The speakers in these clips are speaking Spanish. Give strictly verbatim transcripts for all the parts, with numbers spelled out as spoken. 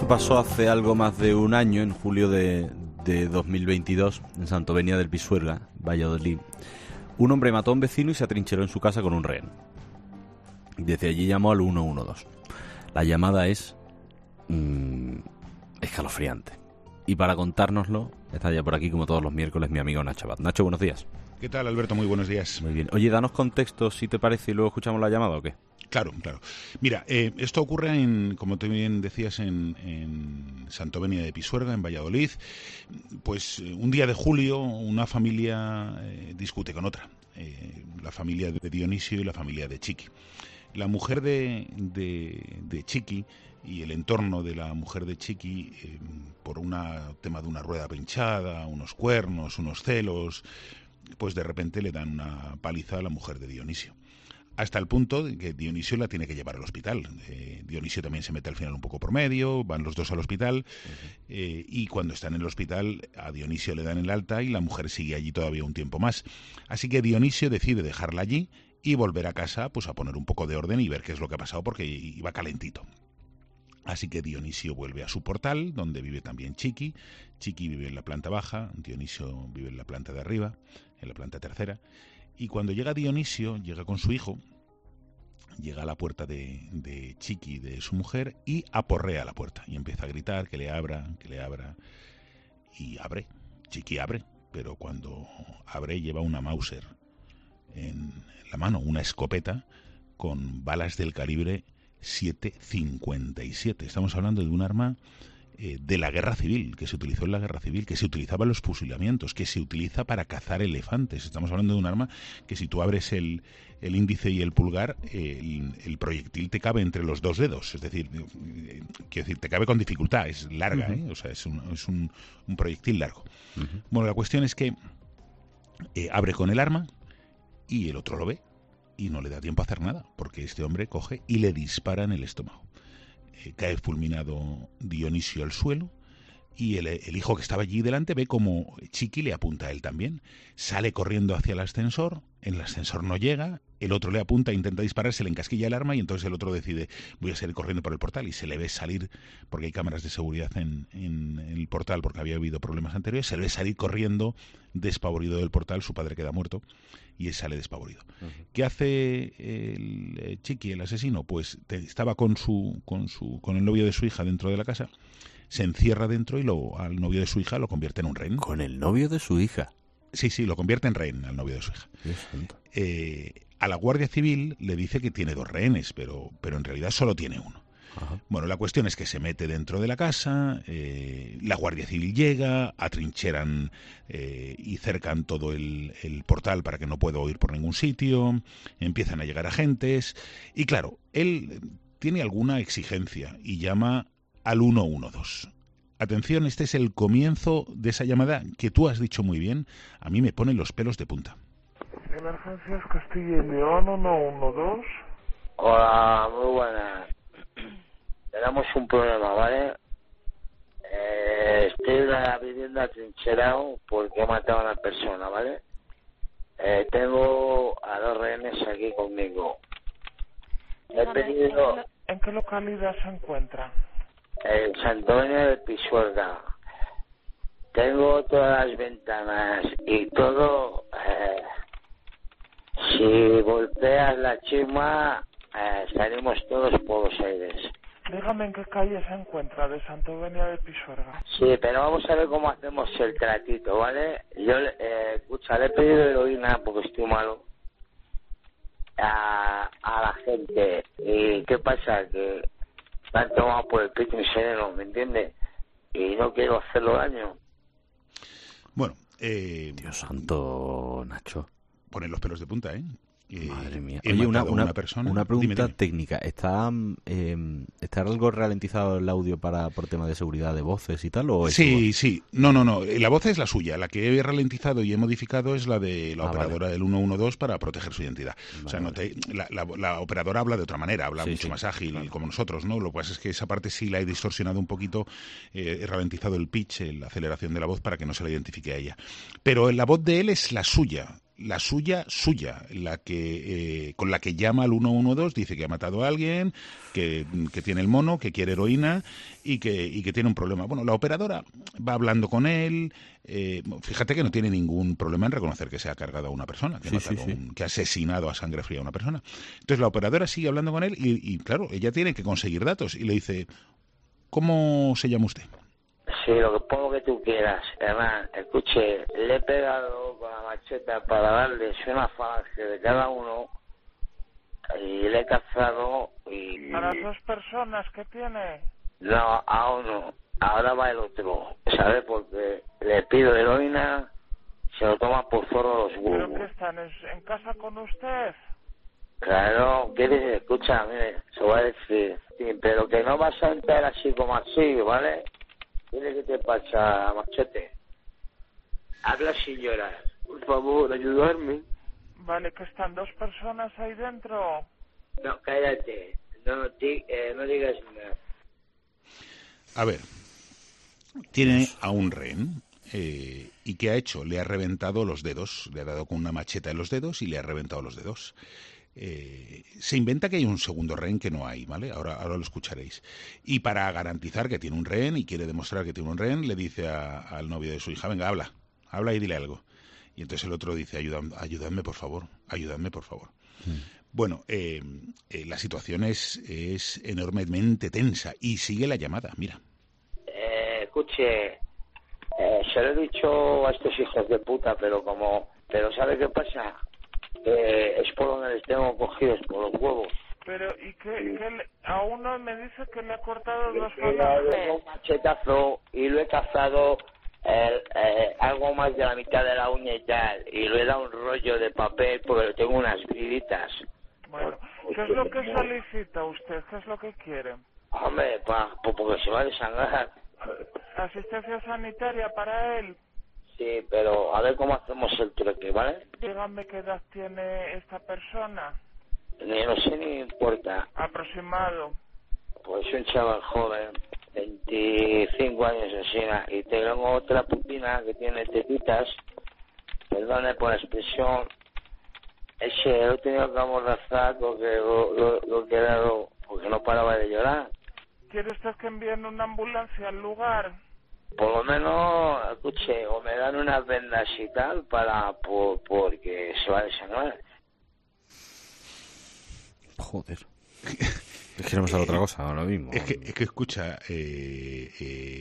Esto pasó hace algo más de un año, en julio de, de dos mil veintidós, en Santovenia del Pisuerga, Valladolid. Un hombre mató a un vecino y se atrincheró en su casa con un rehén. Desde allí llamó al uno uno dos. La llamada es mmm, escalofriante. Y para contárnoslo, está ya por aquí, como todos los miércoles, mi amigo Nacho Abad. Nacho, buenos días. ¿Qué tal, Alberto? Muy buenos días. Muy bien. Oye, danos contexto, si te parece, y luego escuchamos la llamada, ¿o qué? Claro, claro. Mira, eh, esto ocurre, en, como tú bien decías, en, en Santovenia de Pisuerga, en Valladolid. Pues eh, un día de julio una familia eh, discute con otra. Eh, la familia de Dionisio y la familia de Chiqui. La mujer de, de, de Chiqui y el entorno de la mujer de Chiqui, eh, por un tema de una rueda pinchada, unos cuernos, unos celos, pues de repente le dan una paliza a la mujer de Dionisio. Hasta el punto de que Dionisio la tiene que llevar al hospital. Eh, Dionisio también se mete al final un poco por medio, van los dos al hospital, eh, y cuando están en el hospital a Dionisio le dan el alta y la mujer sigue allí todavía un tiempo más. Así que Dionisio decide dejarla allí y volver a casa, pues a poner un poco de orden y ver qué es lo que ha pasado, porque iba calentito. Así que Dionisio vuelve a su portal, donde vive también Chiqui. Chiqui vive en la planta baja, Dionisio vive en la planta de arriba, en la planta tercera. Y cuando llega Dionisio, llega con su hijo, llega a la puerta de, de Chiqui, de su mujer, y aporrea la puerta. Y empieza a gritar que le abra, que le abra. Y abre, Chiqui abre, pero cuando abre lleva una Mauser en la mano, una escopeta con balas del calibre siete cincuenta y siete. Estamos hablando de un arma eh, de la guerra civil, que se utilizó en la guerra civil, que se utilizaba en los fusilamientos, que se utiliza para cazar elefantes. Estamos hablando de un arma que si tú abres el, el índice y el pulgar, eh, el, el proyectil te cabe entre los dos dedos. Es decir, eh, quiero decir, te cabe con dificultad, es larga, uh-huh. ¿eh? O sea, es un, es un, un proyectil largo. Uh-huh. Bueno, la cuestión es que eh, abre con el arma y el otro lo ve y no le da tiempo a hacer nada, porque este hombre coge y le dispara en el estómago. Eh, cae fulminado Dionisio al suelo y el, el hijo que estaba allí delante ve como Chiqui le apunta a él también. Sale corriendo hacia el ascensor, en el ascensor no llega, el otro le apunta, intenta disparar, se le encasquilla el arma y entonces el otro decide, voy a salir corriendo por el portal, y se le ve salir, porque hay cámaras de seguridad en, en, en el portal, porque había habido problemas anteriores, se le ve salir corriendo despavorido del portal, su padre queda muerto y él sale despavorido. Uh-huh. ¿Qué hace el, el Chiqui, el asesino? Pues te, estaba con su, con su con el novio de su hija dentro de la casa, se encierra dentro y lo, al novio de su hija lo convierte en un rehén. ¿Con el novio de su hija? Sí, sí, lo convierte en rehén al novio de su hija. Eh, a la Guardia Civil le dice que tiene dos rehenes, pero, pero en realidad solo tiene uno. Ajá. Bueno, la cuestión es que se mete dentro de la casa, eh, la Guardia Civil llega, atrincheran eh, y cercan todo el, el portal para que no pueda huir por ningún sitio, empiezan a llegar agentes y claro, él tiene alguna exigencia y llama al uno uno dos. Atención, este es el comienzo de esa llamada que tú has dicho muy bien, a mí me ponen los pelos de punta. Emergencias Castilla y León uno uno dos. Hola, muy buenas. Tenemos un problema, ¿vale? Eh, estoy en la vivienda atrincherado porque he matado a una persona, ¿vale? Eh, tengo a dos rehenes aquí conmigo. He pedido... ¿En qué localidad se encuentra? En Santovenia de Pisuerga. Tengo todas las ventanas y todo. Eh, si golpeas la chima, eh, salimos todos por los aires. Dígame en qué calle se encuentra de Santovenia de Pisuerga. Sí, pero vamos a ver cómo hacemos el tratito, ¿vale? Yo, eh, escucha, le he pedido heroína porque estoy malo a, a la gente. ¿Y qué pasa? Que me han tomado por el pito sereno, ¿me entiendes? Y no quiero hacerlo daño. Bueno, eh... Dios santo, Nacho. Ponen los pelos de punta, ¿eh? Eh, Madre mía. Oye, una, una, una, persona. una pregunta dime, dime. técnica. ¿Está eh, está algo ralentizado el audio para por tema de seguridad de voces y tal? ¿O sí, sí. No, no, no. La voz es la suya. La que he ralentizado y he modificado es la de la ah, operadora vale. del uno uno dos para proteger su identidad. Vale, o sea, no te, la, la, la operadora habla de otra manera, habla sí, mucho sí, más ágil, claro. como nosotros, ¿no? Lo que pasa es que esa parte sí la he distorsionado un poquito, eh, he ralentizado el pitch, la aceleración de la voz para que no se la identifique a ella. Pero la voz de él es la suya. la suya, suya, la que eh, con la que llama al uno uno dos, dice que ha matado a alguien, que, que tiene el mono, que quiere heroína y que, y que tiene un problema. Bueno, la operadora va hablando con él, eh, fíjate que no tiene ningún problema en reconocer que se ha cargado a una persona, que, Sí, ha, sí, sí. un, que ha asesinado a sangre fría a una persona. Entonces la operadora sigue hablando con él y, y claro, ella tiene que conseguir datos y le dice, ¿cómo se llama usted? Sí, lo que pongo que tú quieras, hermano. Escuche, le he pegado con la macheta para darles una falange de cada uno y le he cazado y... ¿A las dos personas que tiene? No, a uno. Ahora va el otro, ¿sabe? Porque le pido heroína, se lo toma por forro los ¿Pero qué huevos. están en, en casa con usted? Claro, ¿quieres? Escucha, mire, se va a decir, sí, pero que no vas a entrar así como así, ¿vale? Dile que te pasa, machete. Habla sin llorar. Por favor, ayudarme. Vale, que están dos personas ahí dentro. No, cállate. No, di, eh, no digas nada. A ver, tiene a un rehén. Eh, ¿Y qué ha hecho? Le ha reventado los dedos, le ha dado con una macheta en los dedos y le ha reventado los dedos. Eh, se inventa que hay un segundo rehén que no hay, ¿vale? Ahora, ahora lo escucharéis. Y para garantizar que tiene un rehén y quiere demostrar que tiene un rehén, le dice a, al novio de su hija, venga, habla, habla y dile algo. Y entonces el otro dice, ayudadme, ayudadme por favor, ayudadme por favor. Mm. Bueno, eh, eh, la situación es, es enormemente tensa y sigue la llamada, mira. Eh, escuche, eh, se lo he dicho a estos hijos de puta, pero como... Pero ¿sabe qué pasa? Eh, es por donde les tengo cogidos, por los huevos. Pero, ¿y qué, qué le, a uno me dice que le ha cortado dos Le he dado falanges? un machetazo y lo he cazado eh, eh, algo más de la mitad de la uña y tal. Y le he dado un rollo de papel porque tengo unas viditas. Bueno, ¿qué es lo que solicita usted? ¿Qué es lo que quiere? Hombre, pa, pa, porque se va a desangrar. ¿Asistencia sanitaria para él? Sí, pero a ver cómo hacemos el truque, ¿vale? Dígame qué edad tiene esta persona. Ni no sé ni me importa. Aproximado. Pues un chaval joven, veinticinco años encima, y tengo otra pupina que tiene tetitas, perdone por la expresión, ese lo he tenido que amordazar porque lo, lo, lo he quedado, porque no paraba de llorar. ¿Quiere usted que envíen una ambulancia al lugar? Por lo menos, escuche, o me dan unas vendas y tal para, por, porque se va a desangrar. Joder. Es que no me sale otra cosa ahora mismo. Es que, es que escucha, eh, eh,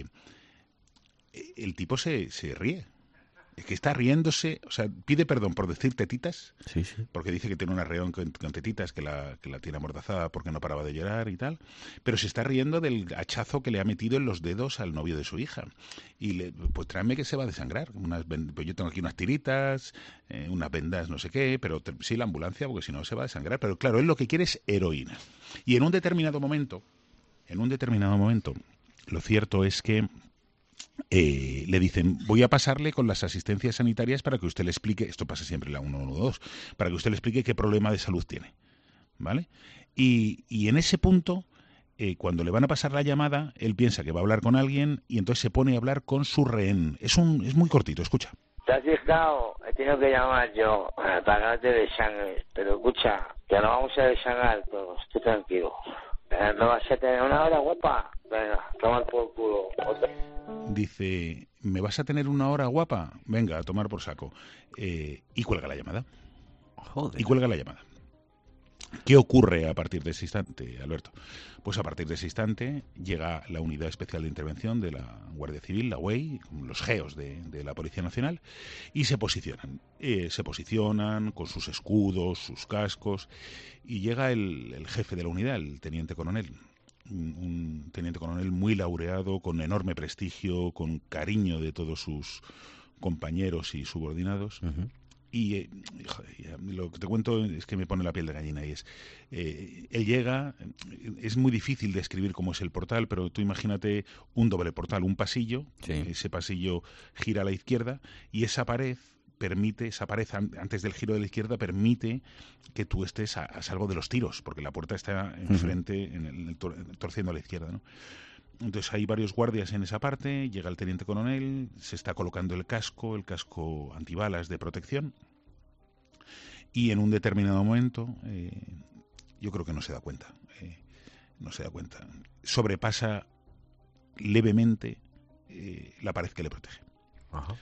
el tipo se, se ríe. Es que está riéndose, o sea, pide perdón por decir tetitas, sí, sí. porque dice que tiene una reunión con, con tetitas, que la, que la tiene amordazada porque no paraba de llorar y tal, pero se está riendo del hachazo que le ha metido en los dedos al novio de su hija. Y le, pues tráeme que se va a desangrar. Unas, pues yo tengo aquí unas tiritas, eh, unas vendas, no sé qué, pero te, sí la ambulancia, porque si no se va a desangrar. Pero claro, él lo que quiere es heroína. Y en un determinado momento, en un determinado momento, lo cierto es que Eh, le dicen, voy a pasarle con las asistencias sanitarias para que usted le explique, esto pasa siempre en la uno uno dos, para que usted le explique qué problema de salud tiene, ¿vale? Y, y en ese punto, eh, cuando le van a pasar la llamada, él piensa que va a hablar con alguien y entonces se pone a hablar con su rehén. Es un es muy cortito, escucha. ¿Te has fijado? He tenido que llamar yo eh, para que no te desangres, pero escucha, que nos vamos a desangrar todos, tú tranquilo. Eh, ¿Me vas a tener una hora, guapa? Venga, toma por culo. Otra. Dice, ¿me vas a tener una hora, guapa? Venga, a tomar por saco. Eh, y cuelga la llamada. Joder. Y cuelga la llamada. ¿Qué ocurre a partir de ese instante, Alberto? Pues a partir de ese instante llega la Unidad Especial de Intervención de la Guardia Civil, la U E I, los geos de, de la Policía Nacional, y se posicionan. Eh, se posicionan con sus escudos, sus cascos, y llega el, el jefe de la unidad, el teniente coronel. Un, un teniente coronel muy laureado, con enorme prestigio, con cariño de todos sus compañeros y subordinados. Uh-huh. Y eh, joder, lo que te cuento es que me pone la piel de gallina y es, eh, él llega, es muy difícil describir cómo es el portal, pero tú imagínate un doble portal, un pasillo, sí. Ese pasillo gira a la izquierda y esa pared permite, esa pared antes del giro de la izquierda permite que tú estés a, a salvo de los tiros, porque la puerta está enfrente, uh-huh. en el, en el tor, torciendo a la izquierda, ¿no? Entonces hay varios guardias en esa parte, llega el teniente coronel, se está colocando el casco, el casco antibalas de protección, y en un determinado momento, eh, yo creo que no se da cuenta, eh, no se da cuenta, sobrepasa levemente eh, la pared que le protege. Ajá.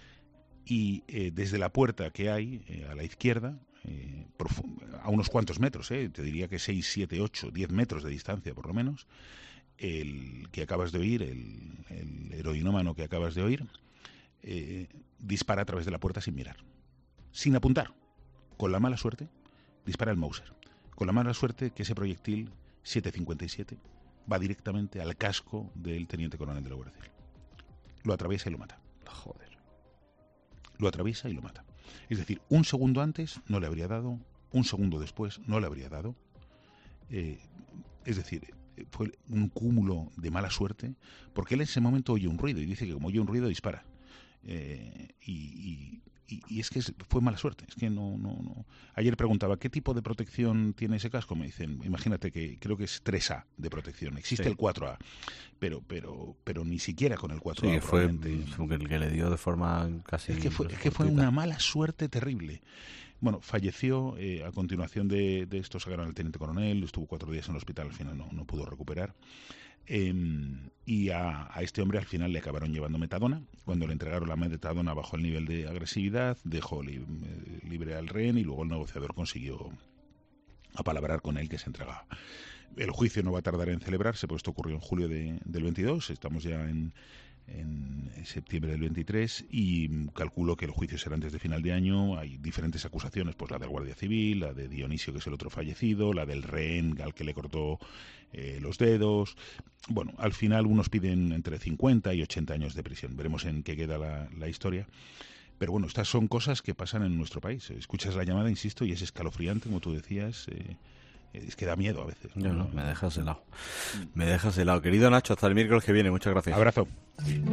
Y eh, desde la puerta que hay eh, a la izquierda, eh, a unos cuantos metros, eh, te diría que seis, siete, ocho, diez metros de distancia por lo menos, el que acabas de oír, el, el heroinómano que acabas de oír, eh, dispara a través de la puerta sin mirar, sin apuntar. Con la mala suerte, dispara el Mauser. Con la mala suerte que ese proyectil siete cincuenta y siete va directamente al casco del teniente coronel de la Guardia Civil. Lo atraviesa y lo mata. Joder. Lo atraviesa y lo mata. Es decir, un segundo antes no le habría dado, un segundo después no le habría dado. Eh, es decir, fue un cúmulo de mala suerte, porque él en ese momento oye un ruido y dice que como oye un ruido dispara. Eh, y, y, y, y es que fue mala suerte. Es que no, no, no. Ayer preguntaba ¿qué tipo de protección tiene ese casco? Me dicen, imagínate que creo que es tres A de protección. Existe sí. el cuatro A, pero, pero, pero ni siquiera con el cuatro A. Sí, fue el que le dio de forma casi. Es que fue, es que fue una mala suerte terrible. Bueno, falleció eh, a continuación de, de esto, sacaron al teniente coronel, estuvo cuatro días en el hospital, al final no, no pudo recuperar. Eh, y a, a este hombre al final le acabaron llevando metadona. Cuando le entregaron la metadona bajó el nivel de agresividad, dejó li, libre al rehén y luego el negociador consiguió apalabrar con él que se entregaba. El juicio no va a tardar en celebrarse, pues esto ocurrió en julio de, del veintidós, estamos ya en, en septiembre del veintitrés y calculo que el juicio será antes de final de año. Hay diferentes acusaciones, pues la del Guardia Civil, la de Dionisio, que es el otro fallecido, la del rehén al que le cortó eh, los dedos. Bueno, al final unos piden entre cincuenta y ochenta años de prisión. Veremos en qué queda la, la historia. Pero bueno, estas son cosas que pasan en nuestro país. Escuchas la llamada, insisto, y es escalofriante, como tú decías. Eh, es que da miedo a veces. No, no, me dejas helado. Me dejas helado. Querido Nacho, hasta el miércoles que viene. Muchas gracias. Abrazo.